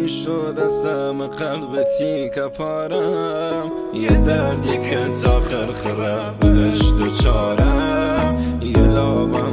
گلی شد ازم قلب تیکه پارم، یه دردی که تا خرخره بهش دوچارم، یه لابم